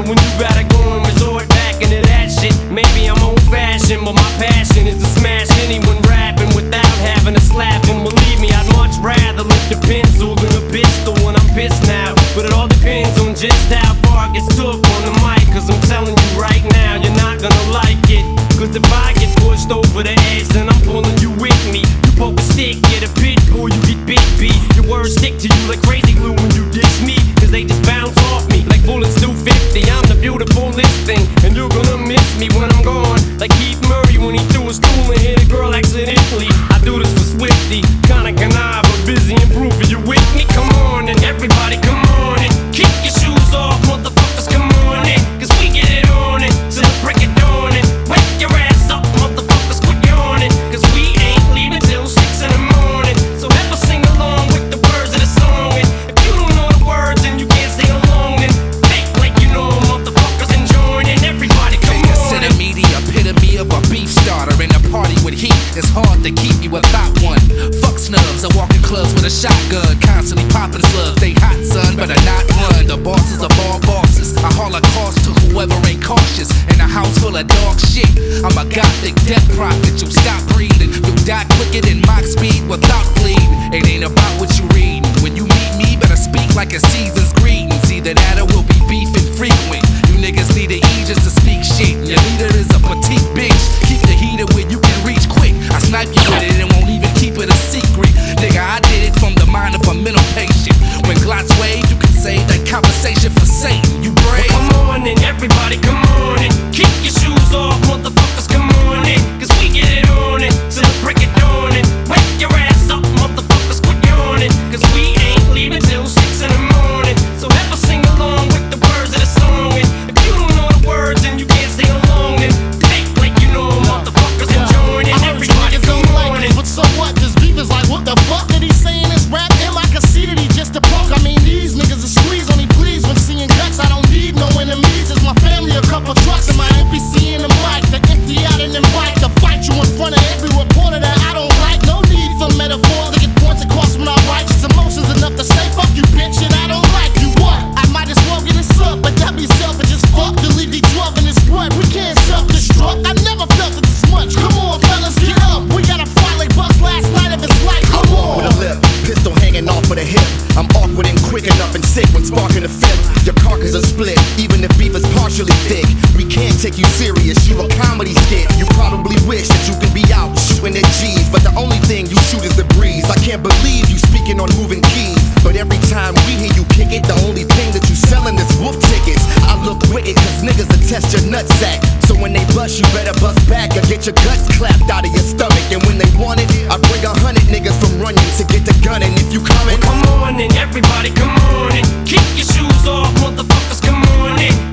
when you gotta go and resort back into that shit. Maybe I'm old-fashioned, but my passion is to smash anyone rapping without having to slap him. Believe me, I'd much rather lift a pencil than a pistol when I'm pissed now. But it all depends on just how far it gets took on the mic. Cause I'm telling you right now, you're not gonna like it. Cause if I get pushed over the edge, then I'm pulling you with me. You poke a stick, get a pit bull, you get bit beat. Your words stick to you like crazy glue when you diss me. Cause they just bounce off me like bullets do 50. I'm the beautiful listing, and you're gonna miss me when I'm gone. Like Keith Murray when he threw a stool and hit a girl accidentally. I do this for Swifty, kinda canard, but busy improving. You with me? Come on, and everybody come on and kick your shoes off, motherfuckers, come on in. Cause we get it on it till the break of dawn. And wake your ass up, motherfuckers, quit yawning. Cause we ain't leaving till 6 in the morning. So ever sing along with the words of the song. And if you don't know the words and you can't sing along, then fake like you know, motherfuckers, and join in. Everybody come on. The media epitome of a beef starter in a party with heat. It's hard to keep me without one. Fuck snubs, I walk in clubs with a shotgun, constantly popping slugs. They hot, son, but I not run. The bosses of all bosses. I haul a cost to whoever ain't cautious. In a house full of dog shit, I'm a gothic death prophet. You'll stop breathing, you'll die quicker than Mach speed without bleeding. It ain't about what you read. When you meet me, better speak like a season's greetings. Either that or we'll be beefing frequent. You niggas need to eat just to speak shit. Your leader is a petite bitch. Keep the heater where you can reach quick. I snipe you with it and won't even keep it a secret. Nigga, I did it from the mind of a mental patient. When Glocks wave, you can save that conversation for Satan. You brave? Well, come on and everybody come on and kick your shoes off, motherfuckers, come on in. Cause we get it on it till the break of dawn. And wake your ass up, motherfuckers, quit yawning. Cause we ain't leaving till 6 in the morning. So ever sing along with the words of the song. And if you don't know the words and you can't sing along, then fake like you know, motherfuckers, and join in. Everybody come on in. But so what? This beef is like, what the fuck did he say in his rap? And I can see that he just a punk. I mean, these niggas are squeeze on me, please. When seeing guts, I don't need no enemies. It's my family, a couple trucks, and my NPC in the mic. The empty out and invite to fight you in front of every reporter that I don't like. No need for metaphors to get points across when I write. Just emotions enough to say, fuck you, bitch, and I don't like you. What? I might as well get this up, but that be selfish as fuck. To leave these drug in this blood, we can't self-destruct. I never felt it this much. Come on, fellas, get up. We gotta fight like Bucks last night if it's like, come on. With a lip, pistol hanging off of the hip. I'm awkward and quick enough and sick when sparking a fifth. Your carcass is split, even if beef is partially thick. We can't take you serious, you a comedy skit. You probably wish that you could be out shooting at G's, but the only thing you shoot is the breeze. I can't believe you speaking on moving keys, but every time we hear you kick it, the only thing that you selling is wolf tickets. I look wicked cause niggas will test your nutsack. So when they bust, you better bust back or get your guts clapped out of your stomach. And when they want it, I bring 100 niggas from Runyon to get the gun. And if you coming, well, come on and everybody come on and kick your shoes off, motherfuckers, come on in.